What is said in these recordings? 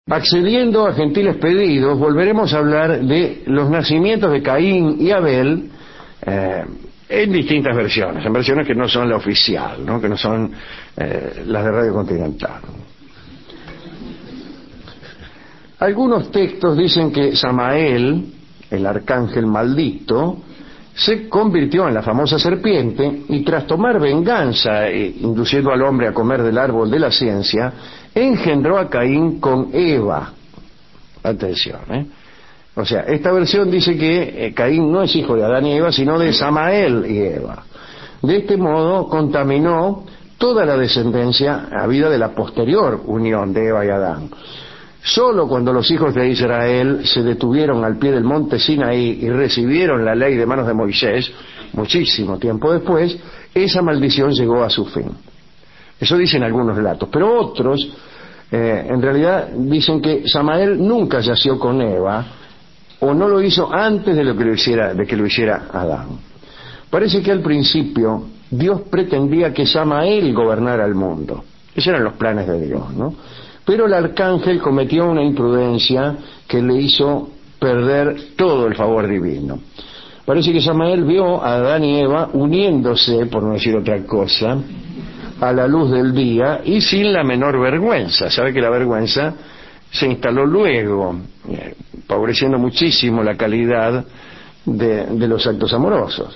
Accediendo a gentiles pedidos, volveremos a hablar de los nacimientos de Caín y Abel en distintas versiones, en versiones que no son la oficial, ¿no? Que no son las de Radio Continental. Algunos textos dicen que Samael, el arcángel maldito, se convirtió en la famosa serpiente y tras tomar venganza, induciendo al hombre a comer del árbol de la ciencia, engendró a Caín con Eva. Atención, O sea, esta versión dice que Caín no es hijo de Adán y Eva, sino de Samael y Eva. De este modo contaminó toda la descendencia habida de la posterior unión de Eva y Adán. Solo cuando los hijos de Israel se detuvieron al pie del monte Sinaí y recibieron la ley de manos de Moisés, muchísimo tiempo después, esa maldición llegó a su fin. Eso dicen algunos relatos, pero otros en realidad dicen que Samael nunca yació con Eva, o no lo hizo antes de que lo hiciera Adán. Parece que al principio Dios pretendía que Samael gobernara el mundo. Esos eran los planes de Dios, ¿no? Pero el arcángel cometió una imprudencia que le hizo perder todo el favor divino. Parece que Samael vio a Adán y Eva uniéndose, por no decir otra cosa, a la luz del día y sin la menor vergüenza. Sabe que la vergüenza se instaló luego, favoreciendo muchísimo la calidad de los actos amorosos.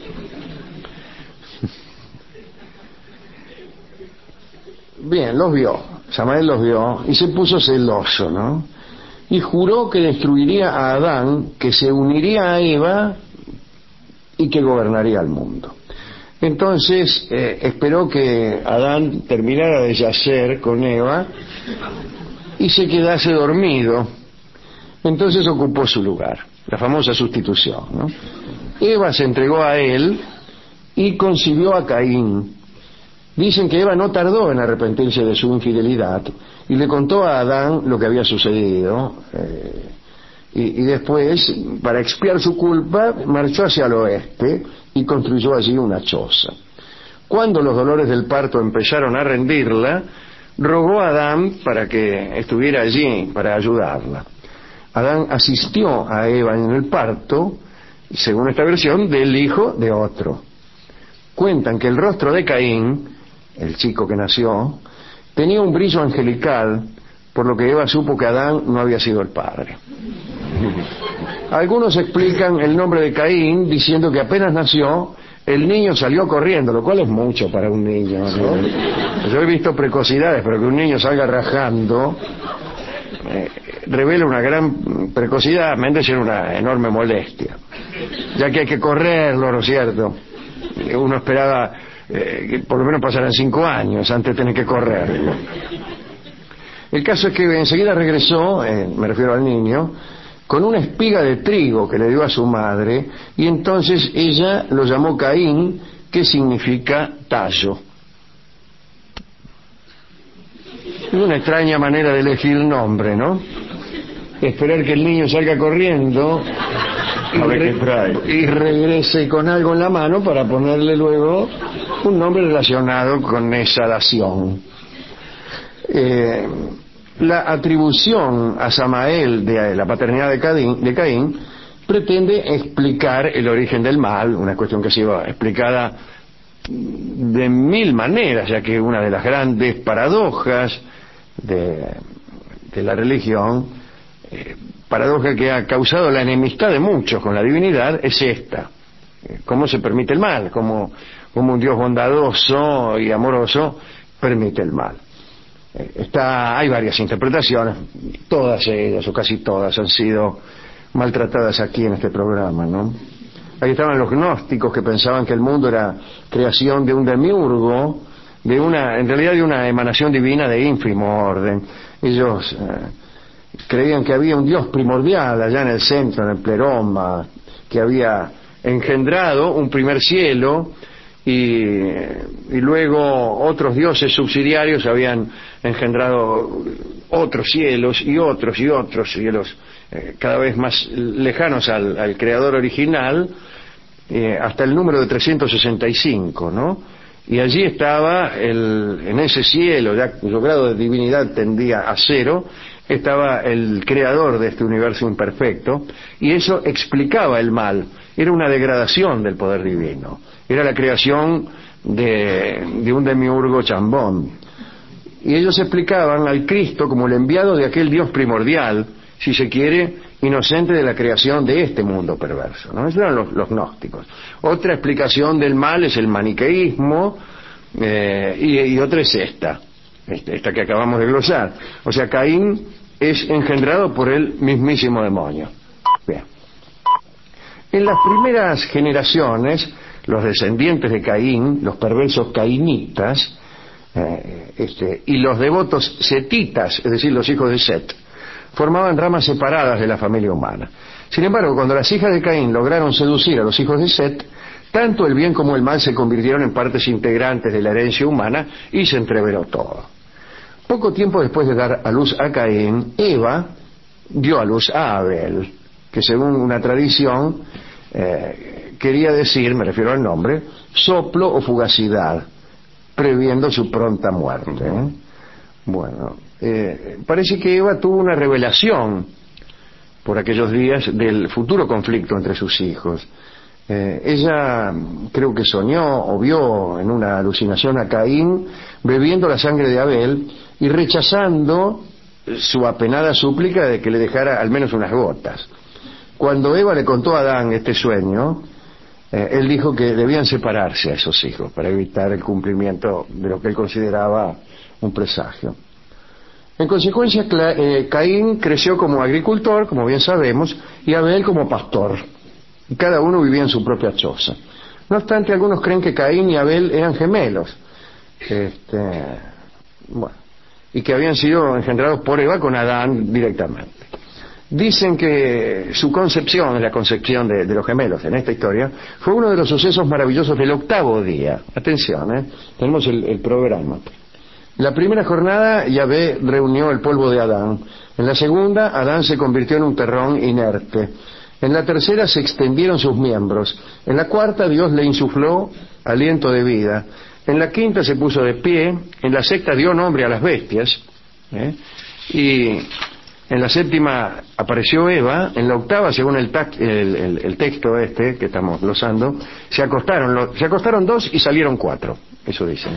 Bien, los vio. Samael los vio y se puso celoso, ¿no? Y juró que destruiría a Adán, que se uniría a Eva y que gobernaría el mundo. Entonces esperó que Adán terminara de yacer con Eva y se quedase dormido. Entonces ocupó su lugar, la famosa sustitución, ¿no? Eva se entregó a él y concibió a Caín. Dicen que Eva no tardó en arrepentirse de su infidelidad y le contó a Adán lo que había sucedido y después, para expiar su culpa, marchó hacia el oeste y construyó allí una choza. Cuando los dolores del parto empezaron a rendirla, rogó a Adán para que estuviera allí para ayudarla. Adán asistió a Eva en el parto, según esta versión, del hijo de otro. Cuentan que el rostro de Caín, el chico que nació, tenía un brillo angelical, por lo que Eva supo que Adán no había sido el padre. Algunos explican el nombre de Caín diciendo que apenas nació, el niño salió corriendo, lo cual es mucho para un niño, ¿no? Yo he visto precocidades, pero que un niño salga rajando revela una gran precocidad, menos en una enorme molestia, ya que hay que correrlo, ¿no es cierto? Uno esperaba que por lo menos pasaran 5 años antes de tener que correrlo. El caso es que enseguida regresó, me refiero al niño, con una espiga de trigo que le dio a su madre, y entonces ella lo llamó Caín, que significa tallo. Es una extraña manera de elegir nombre, ¿no? Esperar que el niño salga corriendo y regrese con algo en la mano para ponerle luego un nombre relacionado con esa dación. La atribución a Samael de la paternidad de Caín pretende explicar el origen del mal, una cuestión que ha sido explicada de 1000 maneras, ya que una de las grandes paradojas de la religión, paradoja que ha causado la enemistad de muchos con la divinidad, es esta: cómo se permite el mal, cómo un Dios bondadoso y amoroso permite el mal. Hay varias interpretaciones, todas ellas, o casi todas, han sido maltratadas aquí en este programa, ¿no? Ahí estaban los gnósticos que pensaban que el mundo era creación de un demiurgo, en realidad de una emanación divina de ínfimo orden. Ellos creían que había un Dios primordial allá en el centro, en el pleroma, que había engendrado un primer cielo y luego otros dioses subsidiarios habían engendrado otros cielos y otros cielos cada vez más lejanos al creador original, hasta el número de 365, ¿no? Y allí estaba en ese cielo, ya cuyo grado de divinidad tendía a 0, estaba el creador de este universo imperfecto, y eso explicaba el mal. Era una degradación del poder divino, era la creación de un demiurgo chambón, y ellos explicaban al Cristo como el enviado de aquel Dios primordial, si se quiere, inocente de la creación de este mundo perverso, ¿no? Esos eran los gnósticos. Otra explicación del mal es el maniqueísmo, y otra es esta que acabamos de glosar. O sea, Caín es engendrado por el mismísimo demonio. Bien. En las primeras generaciones, los descendientes de Caín, los perversos cainitas, y los devotos setitas, es decir, los hijos de Set, formaban ramas separadas de la familia humana. Sin embargo, cuando las hijas de Caín lograron seducir a los hijos de Set, tanto el bien como el mal se convirtieron en partes integrantes de la herencia humana y se entreveró todo. Poco tiempo después de dar a luz a Caín, Eva dio a luz a Abel, que según una tradición quería decir, me refiero al nombre, soplo o fugacidad, previendo su pronta muerte. Bueno, parece que Eva tuvo una revelación por aquellos días del futuro conflicto entre sus hijos. Ella creo que soñó o vio en una alucinación a Caín bebiendo la sangre de Abel y rechazando su apenada súplica de que le dejara al menos unas gotas. Cuando Eva le contó a Adán este sueño, él dijo que debían separarse a esos hijos para evitar el cumplimiento de lo que él consideraba un presagio. En consecuencia, Caín creció como agricultor, como bien sabemos, y Abel como pastor. Y cada uno vivía en su propia choza. No obstante, algunos creen que Caín y Abel eran gemelos, y que habían sido engendrados por Eva con Adán directamente. Dicen que su concepción, la concepción de los gemelos en esta historia, fue uno de los sucesos maravillosos del octavo día. Atención, tenemos el programa. La primera jornada, Yahvé reunió el polvo de Adán. En la segunda, Adán se convirtió en un terrón inerte. En la tercera se extendieron sus miembros. En la cuarta, Dios le insufló aliento de vida. En la quinta se puso de pie. En la sexta dio nombre a las bestias. Y en la séptima apareció Eva. En la octava, según el texto que estamos glosando, se acostaron 2 y salieron 4. Eso dicen.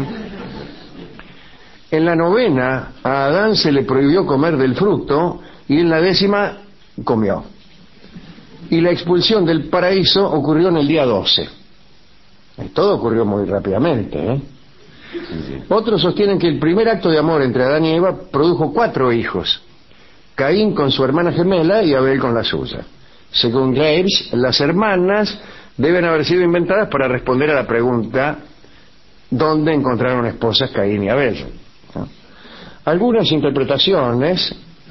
En la novena, a Adán se le prohibió comer del fruto, y en la 10ª comió. Y la expulsión del paraíso ocurrió en el día 12. Todo ocurrió muy rápidamente. Otros sostienen que el primer acto de amor entre Adán y Eva produjo 4 hijos: Caín con su hermana gemela y Abel con la suya. Según Graves, las hermanas deben haber sido inventadas para responder a la pregunta ¿dónde encontraron esposas Caín y Abel? Algunas interpretaciones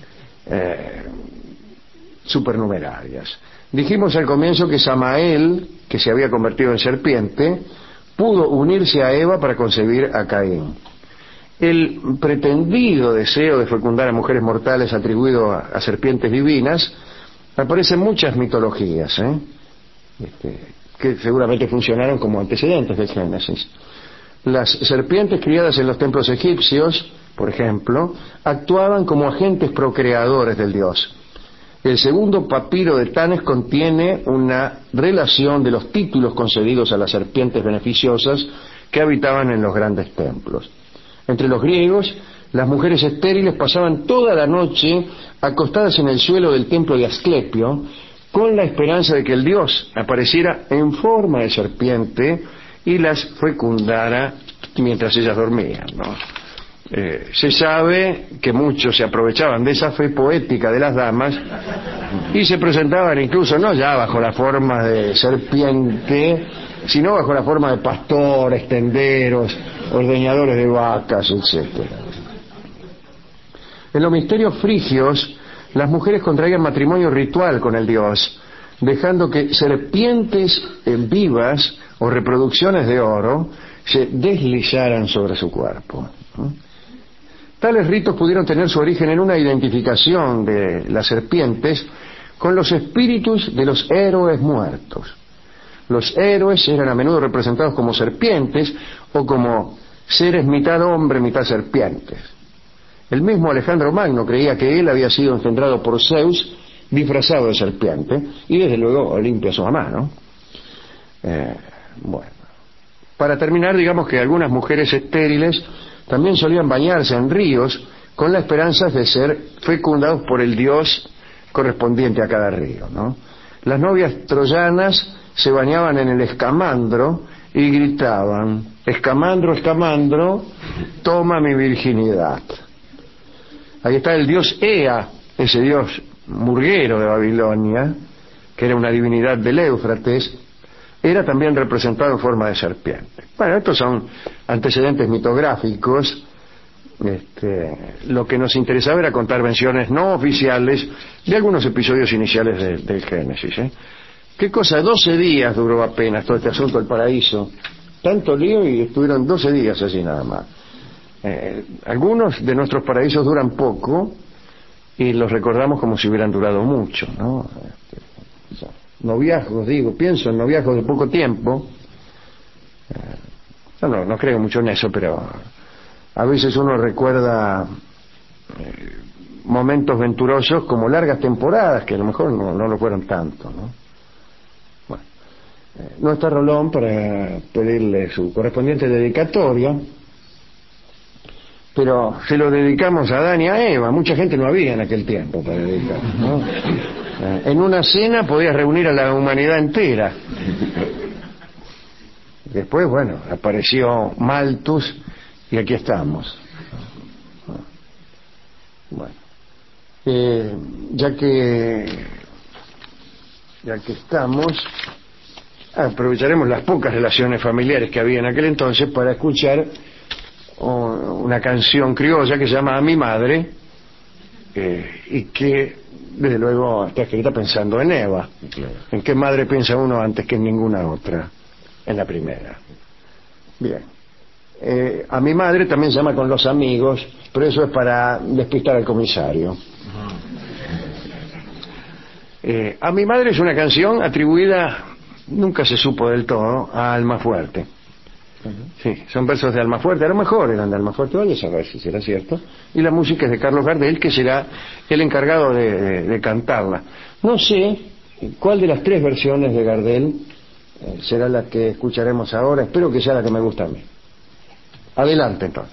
supernumerarias. Dijimos al comienzo que Samael, que se había convertido en serpiente, pudo unirse a Eva para concebir a Caín. El pretendido deseo de fecundar a mujeres mortales atribuido a serpientes divinas aparece en muchas mitologías, que seguramente funcionaron como antecedentes del Génesis. Las serpientes criadas en los templos egipcios, por ejemplo, actuaban como agentes procreadores del dios. El segundo papiro de Tanes contiene una relación de los títulos concedidos a las serpientes beneficiosas que habitaban en los grandes templos. Entre los griegos, las mujeres estériles pasaban toda la noche acostadas en el suelo del templo de Asclepio, con la esperanza de que el dios apareciera en forma de serpiente y las fecundara mientras ellas dormían, se sabe que muchos se aprovechaban de esa fe poética de las damas y se presentaban incluso no ya bajo la forma de serpiente, sino bajo la forma de pastores, tenderos, ordeñadores de vacas, etc. En los misterios frigios, las mujeres contraían matrimonio ritual con el dios, dejando que serpientes vivas o reproducciones de oro se deslizaran sobre su cuerpo. Tales ritos pudieron tener su origen en una identificación de las serpientes con los espíritus de los héroes muertos. Los héroes eran a menudo representados como serpientes o como seres mitad hombre, mitad serpientes. El mismo Alejandro Magno creía que él había sido engendrado por Zeus disfrazado de serpiente, y desde luego Olimpia su mamá, ¿no? Bueno, para terminar, digamos que algunas mujeres estériles también solían bañarse en ríos con la esperanza de ser fecundados por el dios correspondiente a cada río, ¿no? Las novias troyanas se bañaban en el Escamandro y gritaban: Escamandro, Escamandro, toma mi virginidad. Ahí está el dios Ea, ese dios murguero de Babilonia, que era una divinidad del Éufrates, era también representado en forma de serpiente. Bueno, estos son antecedentes mitográficos. Lo que nos interesaba era contar versiones no oficiales de algunos episodios iniciales del Génesis, ¿eh? ¿Qué cosa? 12 días duró apenas todo este asunto del paraíso. Tanto lío, y estuvieron 12 días así nada más. Algunos de nuestros paraísos duran poco y los recordamos como si hubieran durado mucho, ¿no? Noviazgos, pienso en noviazgos de poco tiempo. No creo mucho en eso, pero a veces uno recuerda momentos venturosos como largas temporadas que a lo mejor no lo fueron tanto, ¿no? Bueno, no está Rolón para pedirle su correspondiente dedicatoria, pero se lo dedicamos a Adán y a Eva. Mucha gente no había en aquel tiempo para dedicar, ¿no? En una cena podías reunir a la humanidad entera. Después, bueno, apareció Malthus y aquí estamos. Bueno, ya que estamos, aprovecharemos las pocas relaciones familiares que había en aquel entonces para escuchar una canción criolla que se llama A mi madre, y que desde luego está escrita pensando en Eva. Claro. ¿En qué madre piensa uno antes que en ninguna otra? En la primera. Bien. A mi madre también se llama Con los amigos, pero eso es para despistar al comisario. A mi madre es una canción atribuida, nunca se supo del todo, a Almafuerte. Sí, son versos de Almafuerte, a lo mejor eran de Almafuerte, vaya a saber si será cierto. Y la música es de Carlos Gardel, que será el encargado de cantarla. No sé cuál de las 3 versiones de Gardel será la que escucharemos ahora. Espero que sea la que me gusta a mí. Adelante, entonces.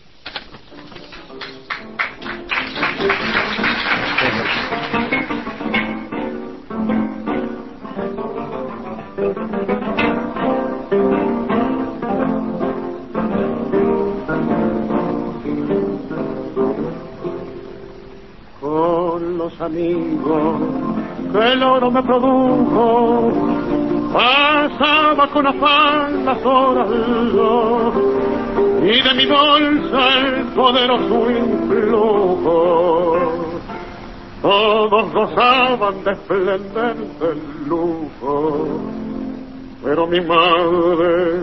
Con los amigos que el oro me produjo, pasaba con afán las horas, y de mi bolsa el poderoso influjo. Todos gozaban de esplendor del lujo, pero mi madre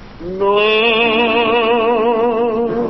no.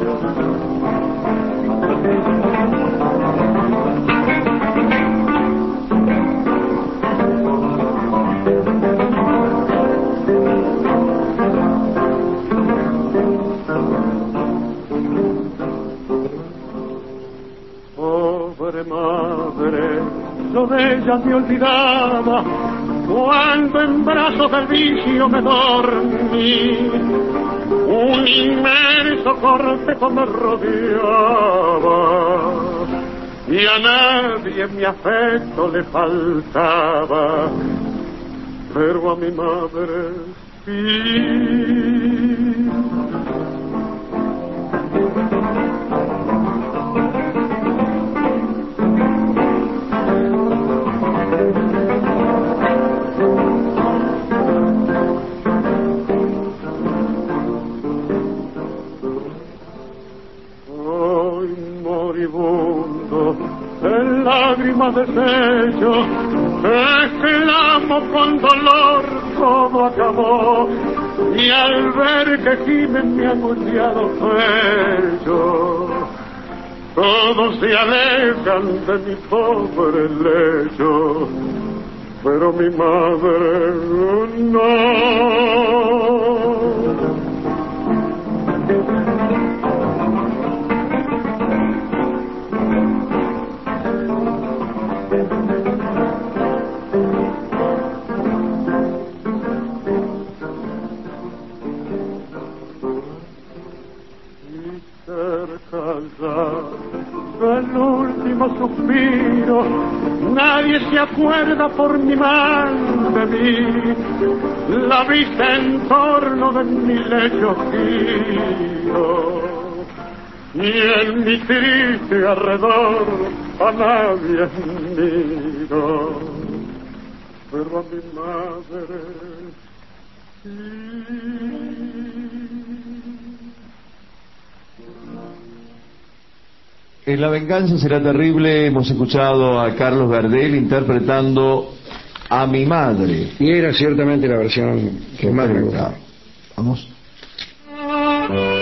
Pobre madre, yo de ella me olvidaba cuando en brazos del vicio me dormí. Un inmenso cortejo me rodeaba y a nadie mi afecto le faltaba, pero a mi madre sí. En lágrimas de sello, exclamo con dolor, todo acabó, y al ver que gimen mi angustiado pecho, todos se alejan de mi pobre lecho, pero mi madre no. último suspiro, nadie se acuerda por mi mal de mí, la vista en torno de mi lecho giro, y en mi triste alrededor a nadie miro, pero a mi madre sí. En La venganza será terrible hemos escuchado a Carlos Gardel interpretando a mi madre. Y era ciertamente la versión que más me gustaba. Vamos.